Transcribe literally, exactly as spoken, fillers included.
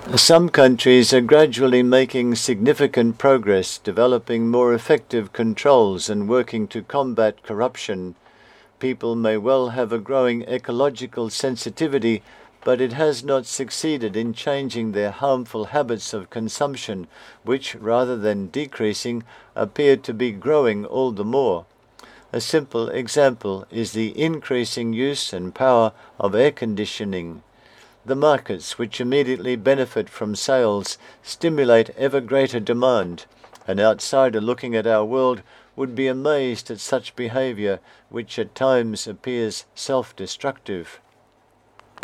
Some countries are gradually making significant progress, developing more effective controls and working to combat corruption. People may well have a growing ecological sensitivity, but it has not succeeded in changing their harmful habits of consumption, which, rather than decreasing, appear to be growing all the more. A simple example is the increasing use and power of air conditioning. The markets, which immediately benefit from sales, stimulate ever greater demand. An outsider looking at our world would be amazed at such behavior, which at times appears self-destructive.